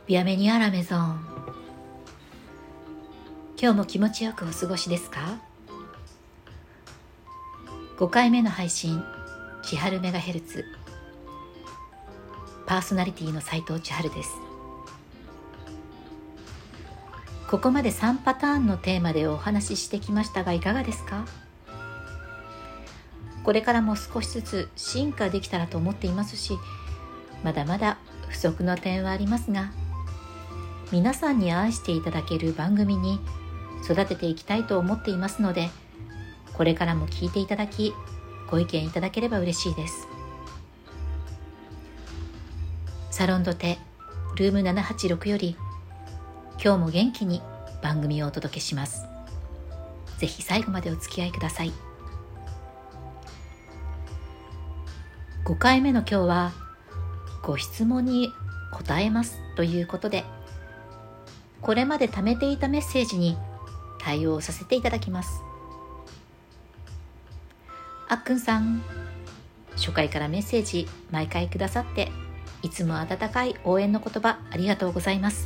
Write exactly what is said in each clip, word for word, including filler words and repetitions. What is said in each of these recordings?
ビアメニアラメゾン。今日も気持ちよくお過ごしですか？ごかいめの配信、千春メガヘルツ。パーソナリティの斉藤千春です。ここまでさんパターンのテーマでお話ししてきましたが、いかがですか？これからも少しずつ進化できたらと思っていますし、まだまだ不足の点はありますが、皆さんに愛していただける番組に育てていきたいと思っていますので、これからも聞いていただき、ご意見いただければ嬉しいです。サロンドテルームななはちろくより、今日も元気に番組をお届けします。ぜひ最後までお付き合いください。ごかいめの今日は、ご質問に答えますということで、これまで貯めていたメッセージに対応させていただきます。あっくんさん、初回からメッセージ毎回くださって、いつも温かい応援の言葉ありがとうございます。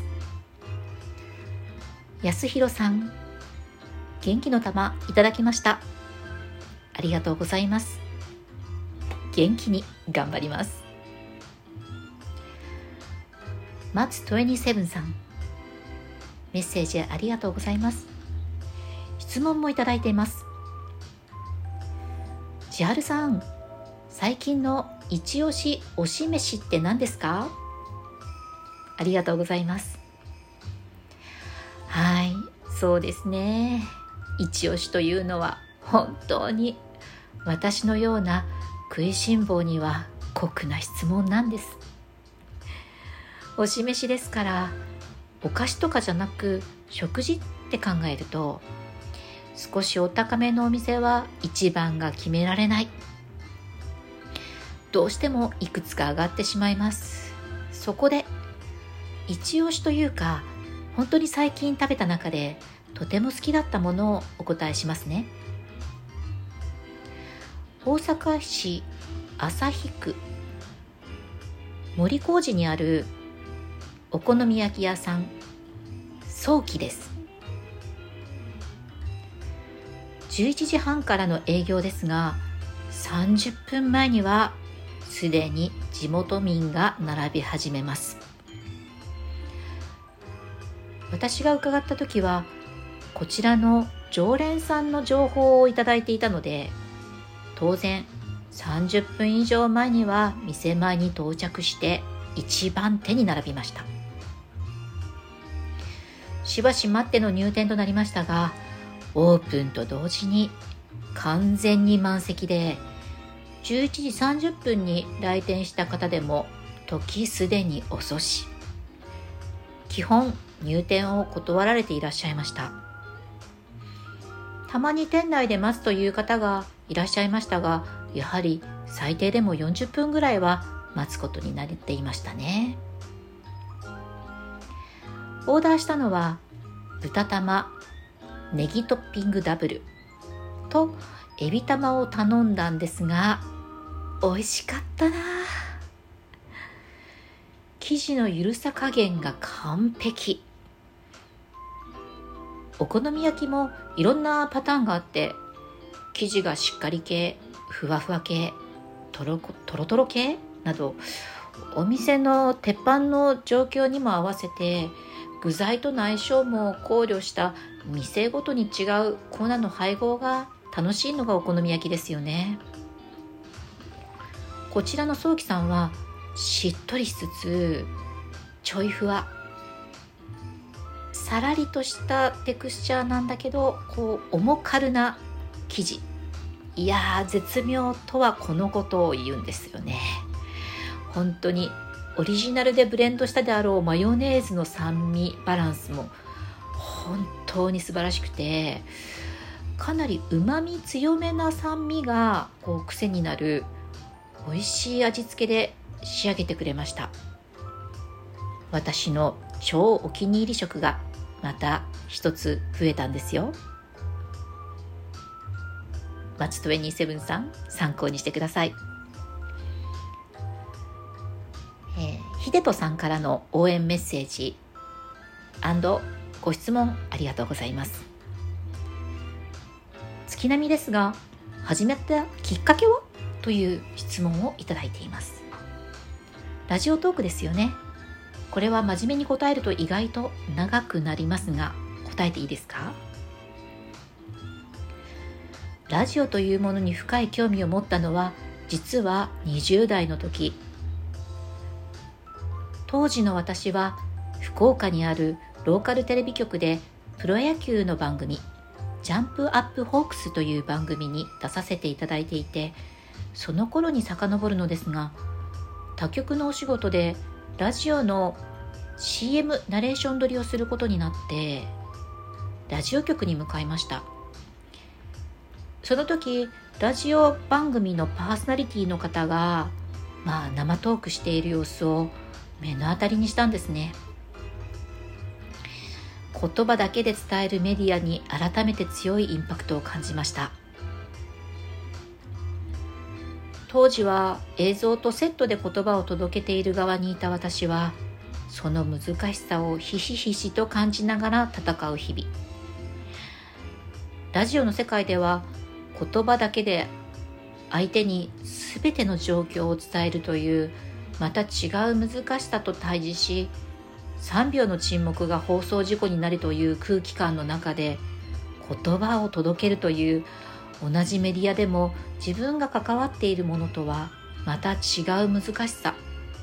やすひろさん、元気の玉いただきました。ありがとうございます。元気に頑張ります。松にじゅうななさん、メッセージありがとうございます。質問もいただいています。千春さん、最近の一押し推し飯って何ですか？ありがとうございます。はい、そうですね。一押しというのは本当に私のような食いしん坊には酷な質問なんです。推し飯ですから、お菓子とかじゃなく食事って考えると、少しお高めのお店は一番が決められない。どうしてもいくつか上がってしまいます。そこで一押しというか、本当に最近食べた中でとても好きだったものをお答えしますね。大阪市旭区森小路にあるお好み焼き屋さん、早期です。じゅういちじはんからの営業ですが、さんじゅっぷんまえにはすでに地元民が並び始めます。私が伺った時は、こちらの常連さんの情報をいただいていたので、当然さんじゅっぷん以上前には店前に到着して一番手に並びました。しばし待っての入店となりましたが、オープンと同時に完全に満席で、じゅういちじさんじゅっぷんに来店した方でも時すでに遅し、基本入店を断られていらっしゃいました。たまに店内で待つという方がいらっしゃいましたが、やはり最低でもよんじゅっぷんぐらいは待つことになっていましたね。オーダーしたのは豚玉ネギトッピングダブルとエビ玉を頼んだんですが、美味しかったな。生地のゆるさ加減が完璧。お好み焼きもいろんなパターンがあって、生地がしっかり系、ふわふわ系、とろとろとろ系など、お店の鉄板の状況にも合わせて、具材との相性も考慮した店ごとに違う粉の配合が楽しいのがお好み焼きですよね。こちらの早期さんはしっとりしつつちょいふわ、さらりとしたテクスチャーなんだけど、こう重軽な生地。いやー、絶妙とはこのことを言うんですよね。本当にオリジナルでブレンドしたであろうマヨネーズの酸味バランスも本当に素晴らしくて、かなりうまみ強めな酸味がこう癖になる美味しい味付けで仕上げてくれました。私の超お気に入り食がまた一つ増えたんですよ。松にじゅうななさん、参考にしてください。えー、 デトさんからの応援メッセージ&ご質問ありがとうございます。月並みですが、始めたきっかけはという質問をいただいています。ラジオトークですよね。これは真面目に答えると意外と長くなりますが、答えていいですか？ラジオというものに深い興味を持ったのは実はにじゅう代の時。当時の私は福岡にあるローカルテレビ局でプロ野球の番組ジャンプアップホークスという番組に出させていただいていて、その頃に遡るのですが、他局のお仕事でラジオの シーエム ナレーション撮りをすることになってラジオ局に向かいました。その時ラジオ番組のパーソナリティの方がまあ生トークしている様子を目の当たりにしたんですね。言葉だけで伝えるメディアに改めて強いインパクトを感じました。当時は映像とセットで言葉を届けている側にいた私は、その難しさをひしひしと感じながら戦う日々。ラジオの世界では言葉だけで相手に全ての状況を伝えるというまた違う難しさと対峙し、さんびょうの沈黙が放送事故になるという空気感の中で言葉を届けるという同じメディアでも自分が関わっているものとはまた違う難しさ。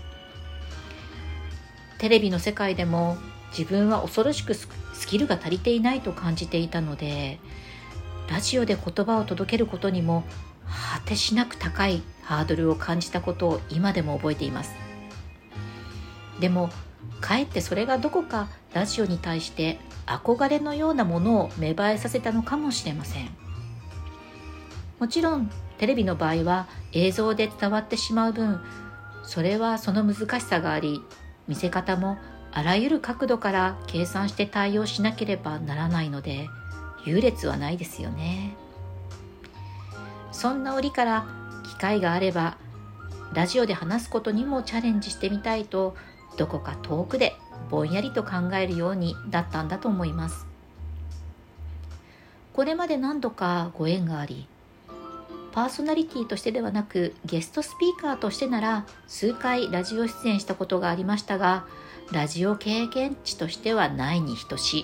テレビの世界でも自分は恐ろしくスキルが足りていないと感じていたので、ラジオで言葉を届けることにも果てしなく高いハードルを感じたことを今でも覚えています。でもかえってそれがどこかラジオに対して憧れのようなものを芽生えさせたのかもしれません。もちろんテレビの場合は映像で伝わってしまう分、それはその難しさがあり、見せ方もあらゆる角度から計算して対応しなければならないので、優劣はないですよね。そんな折から機会があればラジオで話すことにもチャレンジしてみたいと、どこか遠くでぼんやりと考えるようになったんだと思います。これまで何度かご縁があり、パーソナリティとしてではなくゲストスピーカーとしてなら数回ラジオ出演したことがありましたが、ラジオ経験値としてはないに等しい。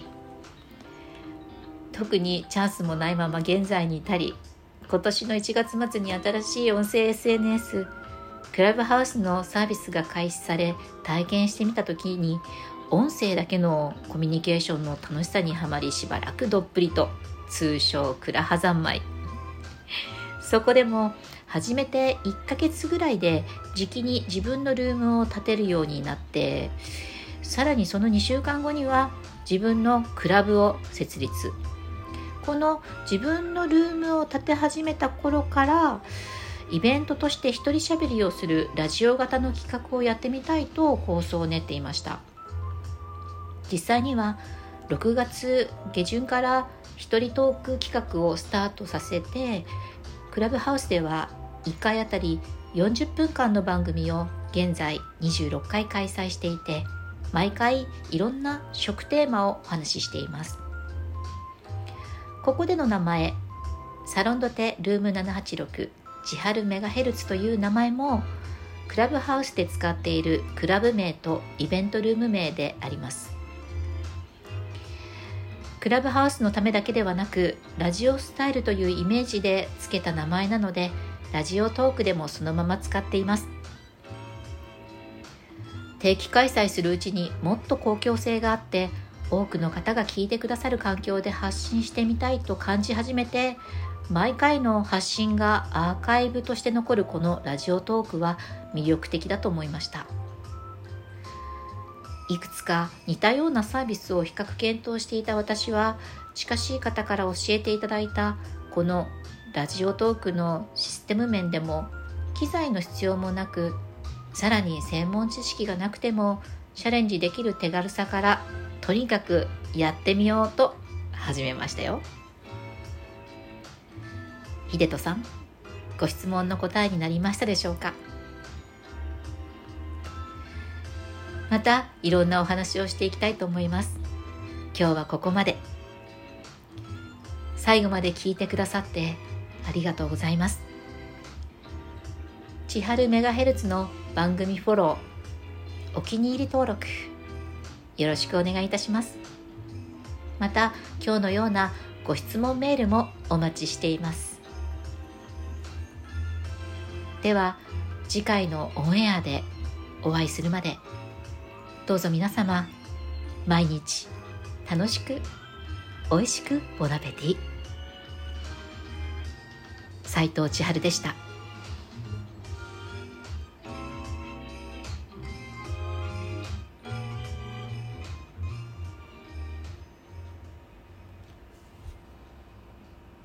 特にチャンスもないまま現在に至り、今年のいちがつ末に新しい音声 エスエヌエス クラブハウスのサービスが開始され体験してみたときに、音声だけのコミュニケーションの楽しさにはまり、しばらくどっぷりと、通称クラハ三昧。そこでも始めていっかげつぐらいでじきに自分のルームを建てるようになって、さらにそのにしゅうかんごには自分のクラブを設立。この自分のルームを建て始めた頃からイベントとして一人喋りをするラジオ型の企画をやってみたいと構想を練っていました。実際にはろくがつげじゅんから一人トーク企画をスタートさせて、クラブハウスではいっかいあたりよんじゅっぷんかんの番組を現在にじゅうろっかい開催していて、毎回いろんな食テーマをお話ししています。ここでの名前、サロンドテルームななはちろく千春メガヘルツという名前もクラブハウスで使っているクラブ名とイベントルーム名であります。クラブハウスのためだけではなく、ラジオスタイルというイメージで付けた名前なので、ラジオトークでもそのまま使っています。定期開催するうちにもっと公共性があって、多くの方が聞いてくださる環境で発信してみたいと感じ始めて、毎回の発信がアーカイブとして残るこのラジオトークは魅力的だと思いました。いくつか似たようなサービスを比較検討していた私は、近しい方から教えていただいたこのラジオトークのシステム面でも機材の必要もなく、さらに専門知識がなくてもチャレンジできる手軽さから、とにかくやってみようと始めましたよ。秀人さん、ご質問の答えになりましたでしょうか。 またいろんなお話をしていきたいと思います。今日はここまで。最後まで聞いてくださってありがとうございます。千春メガヘルツの番組フォロー、お気に入り登録よろしくお願いいたします。また今日のようなご質問メールもお待ちしています。では次回のオンエアでお会いするまで、どうぞ皆様毎日楽しくおいしくボナペティ。斉藤千春でした。